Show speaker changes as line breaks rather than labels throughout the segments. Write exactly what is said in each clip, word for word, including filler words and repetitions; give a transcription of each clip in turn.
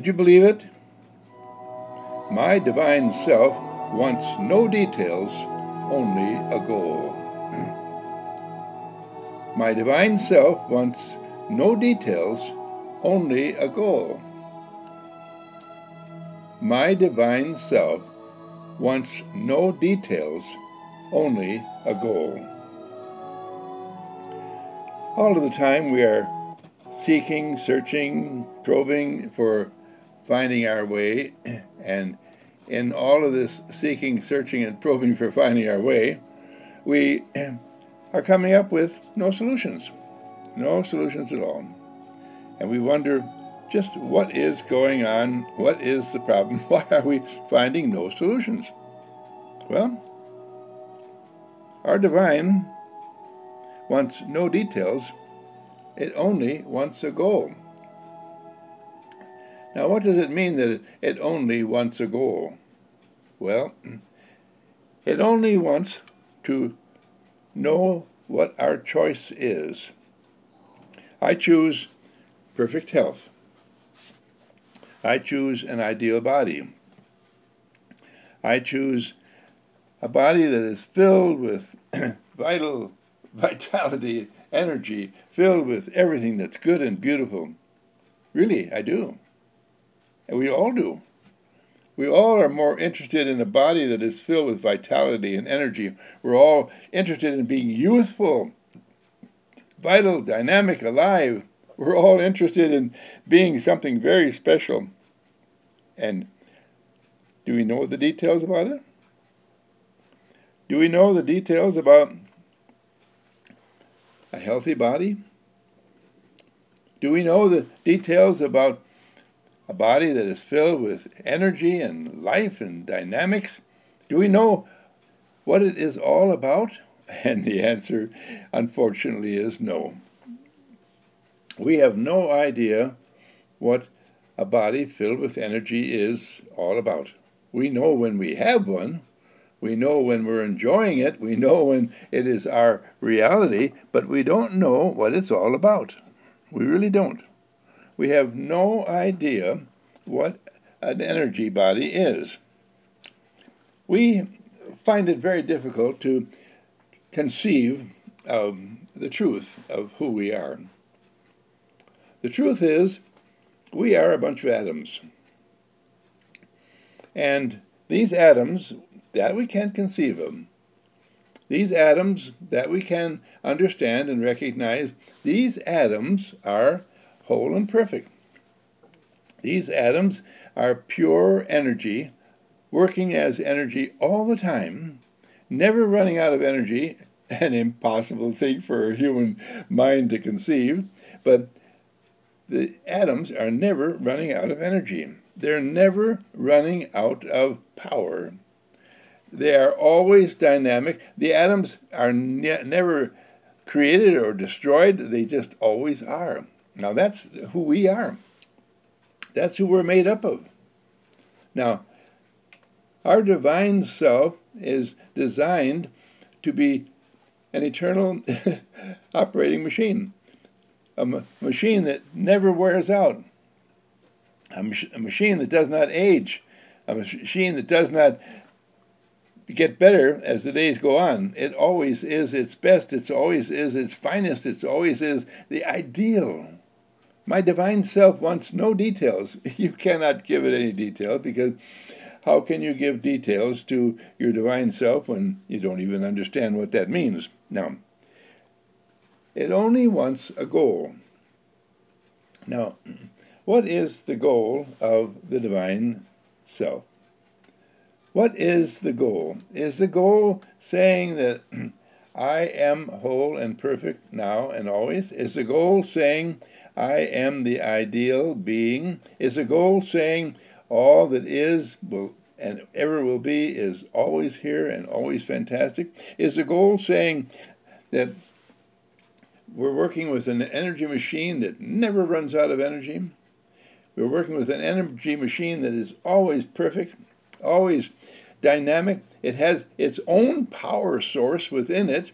Would you believe it? My divine self wants no details, only a goal. My divine self wants no details, only a goal. My divine self wants no details, only a goal. All of the time we are seeking, searching, probing for finding our way, and in all of this seeking, searching, and probing for finding our way, we are coming up with no solutions, no solutions at all. And we wonder just what is going on, what is the problem, why are we finding no solutions? Well, our divine wants no details, it only wants a goal. Now, what does it mean that it only wants a goal? Well, it only wants to know what our choice is. I choose perfect health. I choose an ideal body. I choose a body that is filled with vital vitality, energy, filled with everything that's good and beautiful. Really, I do. And we all do. We all are more interested in a body that is filled with vitality and energy. We're all interested in being youthful, vital, dynamic, alive. We're all interested in being something very special. And do we know the details about it? Do we know the details about a healthy body? Do we know the details about a body that is filled with energy and life and dynamics? Do we know what it is all about? And the answer, unfortunately, is no. We have no idea what a body filled with energy is all about. We know when we have one. We know when we're enjoying it. We know when it is our reality, but we don't know what it's all about. We really don't. We have no idea what an energy body is. We find it very difficult to conceive of the truth of who we are. The truth is, we are a bunch of atoms. And these atoms that we can conceive of, these atoms that we can understand and recognize, these atoms are whole and perfect. These atoms are pure energy, working as energy all the time, never running out of energy, an impossible thing for a human mind to conceive, but the atoms are never running out of energy. They're never running out of power. They are always dynamic. The atoms are ne- never created or destroyed. They just always are. Now, that's who we are. That's who we're made up of. Now, our divine self is designed to be an eternal operating machine, a ma- machine that never wears out, a, mach- a machine that does not age, a machine that does not get better as the days go on. It always is its best. It always is its finest. It always is the ideal. My divine self wants no details. You cannot give it any detail, because how can you give details to your divine self when you don't even understand what that means? Now, it only wants a goal. Now, what is the goal of the divine self? What is the goal? Is the goal saying that I am whole and perfect now and always? Is the goal saying I am the ideal being? Is the goal saying all that is will and ever will be is always here and always fantastic? Is the goal saying that we're working with an energy machine that never runs out of energy? We're working with an energy machine that is always perfect, always dynamic. It has its own power source within it.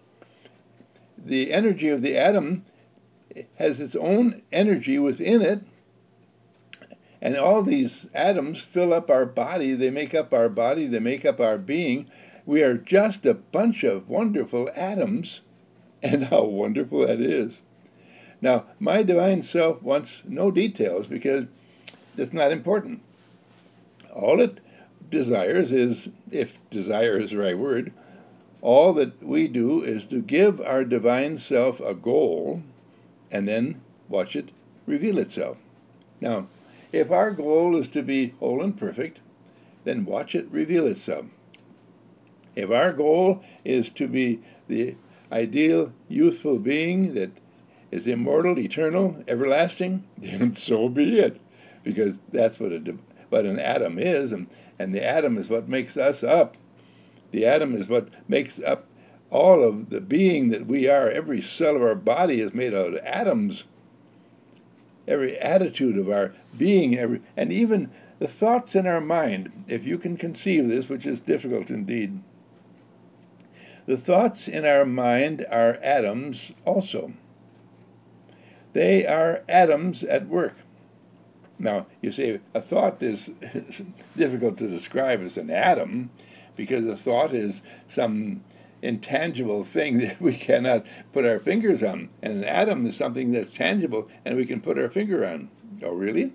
The energy of the atom has its own energy within it, And all these atoms fill up our body. They make up our body. They make up our being. We are just a bunch of wonderful atoms, and how wonderful that is. Now, my divine self wants no details because it's not important. All it desires is, if desire is the right word, all that we do is to give our divine self a goal and then watch it reveal itself. Now, if our goal is to be whole and perfect, then watch it reveal itself. If our goal is to be the ideal youthful being that is immortal, eternal, everlasting, then so be it, because that's what, a, what an atom is, and, and the atom is what makes us up. The atom is what makes up all of the being that we are. Every cell of our body is made out of atoms. Every attitude of our being, every, and even the thoughts in our mind, if you can conceive this, which is difficult indeed. The thoughts in our mind are atoms also. They are atoms at work. Now, you say a thought is difficult to describe as an atom, because a thought is some intangible thing that we cannot put our fingers on. And an atom is something that's tangible and we can put our finger on. Oh, really?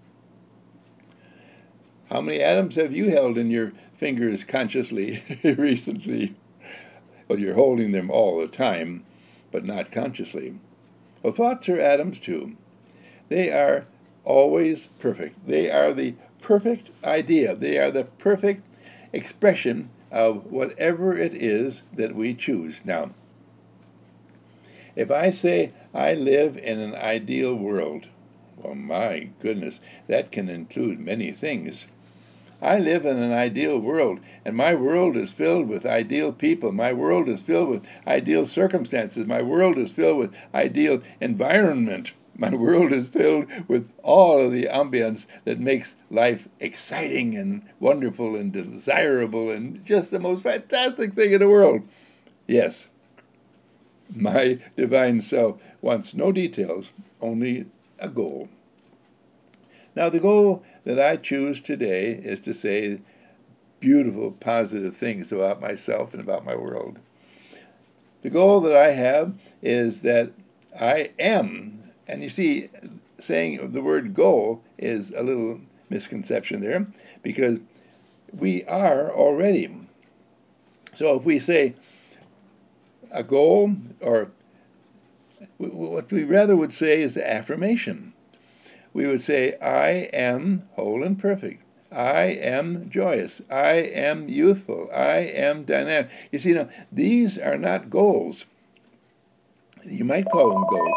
How many atoms have you held in your fingers consciously recently? Well, you're holding them all the time, but not consciously. Well, thoughts are atoms too. They are always perfect. They are the perfect idea. They are the perfect expression of whatever it is that we choose. Now, if I say I live in an ideal world, well, my goodness, that can include many things. I live in an ideal world, and my world is filled with ideal people. My world is filled with ideal circumstances. My world is filled with ideal environment. My world is filled with all of the ambience that makes life exciting and wonderful and desirable and just the most fantastic thing in the world. Yes, my divine self wants no details, only a goal. Now, the goal that I choose today is to say beautiful, positive things about myself and about my world. The goal that I have is that I am. And you see, saying the word goal is a little misconception there, because we are already. So if we say a goal, or what we rather would say is affirmation. We would say, I am whole and perfect. I am joyous. I am youthful. I am dynamic. You see, now, these are not goals. You might call them goals.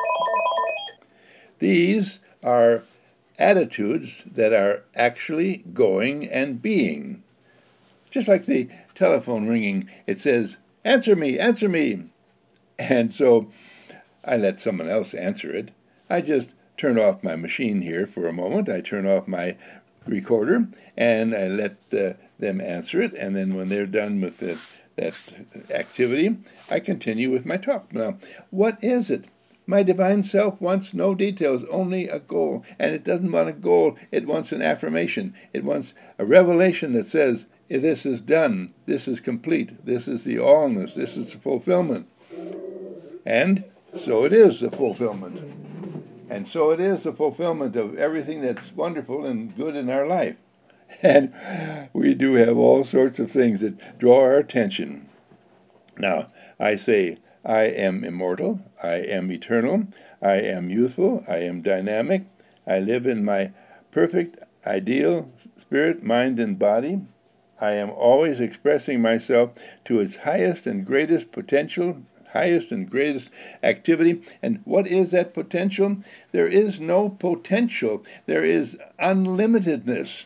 These are attitudes that are actually going and being. Just like the telephone ringing, it says, answer me, answer me. And so I let someone else answer it. I just turn off my machine here for a moment. I turn off my recorder, and I let uh, them answer it. And then when they're done with the, that activity, I continue with my talk. Now, what is it? My divine self wants no details, only a goal. And it doesn't want a goal. It wants an affirmation. It wants a revelation that says, this is done. This is complete. This is the allness. This is the fulfillment. And so it is the fulfillment. And so it is the fulfillment of everything that's wonderful and good in our life. And we do have all sorts of things that draw our attention. Now, I say, I am immortal, I am eternal, I am youthful, I am dynamic, I live in my perfect, ideal spirit, mind, and body. I am always expressing myself to its highest and greatest potential, highest and greatest activity. And what is that potential? There is no potential. There is unlimitedness.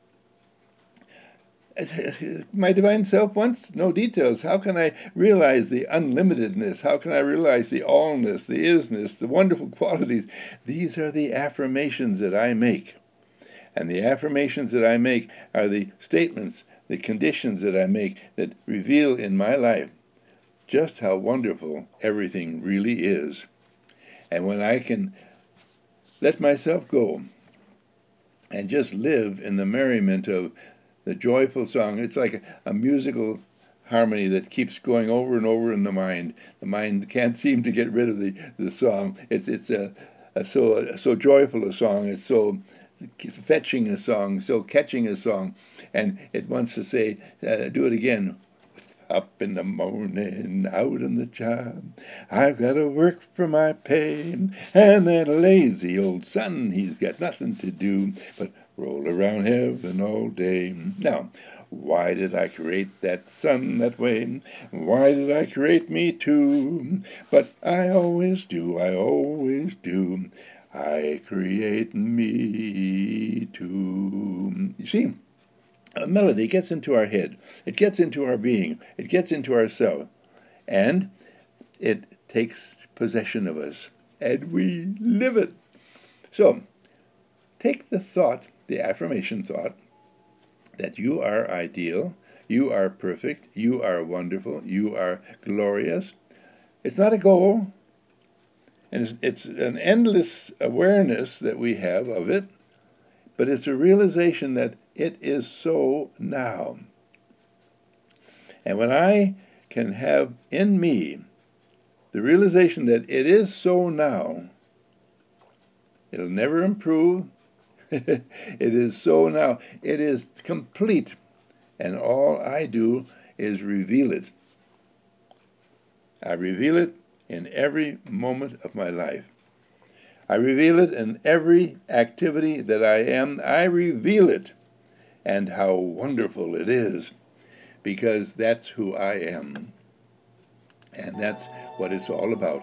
My divine self wants no details. How can I realize the unlimitedness? How can I realize the allness, the isness, the wonderful qualities? These are the affirmations that I make. And the affirmations that I make are the statements, the conditions that I make that reveal in my life just how wonderful everything really is. And when I can let myself go and just live in the merriment of the joyful song. It's like a, a musical harmony that keeps going over and over in the mind. The mind can't seem to get rid of the, the song. It's it's a, a so a, so joyful a song. It's so fetching a song, so catching a song, and it wants to say, uh, do it again. Up in the morning, out in the job, I've got to work for my pay, and that lazy old sun, he's got nothing to do but roll around heaven all day. Now, why did I create that sun that way? Why did I create me too? But I always do, I always do. I create me too. You see? A melody gets into our head, it gets into our being, it gets into ourself, and it takes possession of us, and we live it. So, take the thought, the affirmation thought, that you are ideal, you are perfect, you are wonderful, you are glorious. It's not a goal, and it's, it's an endless awareness that we have of it, but it's a realization that it is so now. And when I can have in me the realization that it is so now, it'll never improve. It is so now. It is complete. And all I do is reveal it. I reveal it in every moment of my life. I reveal it in every activity that I am. I reveal it. And how wonderful it is, because that's who I am. And that's what it's all about.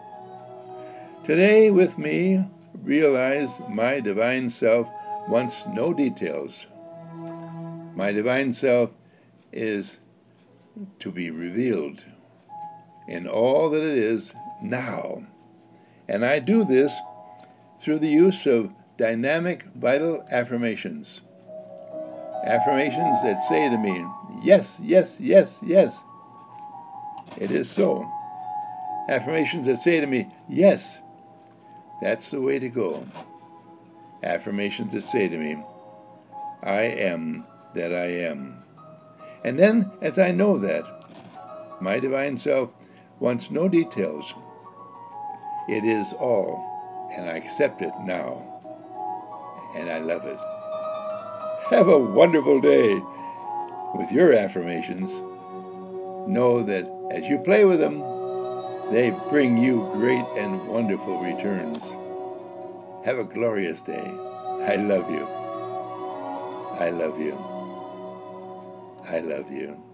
Today with me, realize my divine self wants no details. My divine self is to be revealed in all that it is now. And I do this through the use of dynamic, vital affirmations. Affirmations that say to me, yes, yes, yes, yes, it is so. Affirmations that say to me, yes, that's the way to go. Affirmations that say to me, I am that I am. And then, as I know that, my divine self wants no details. It is all, and I accept it now, and I love it. Have a wonderful day with your affirmations. Know that as you play with them, they bring you great and wonderful returns. Have a glorious day. I love you. I love you. I love you.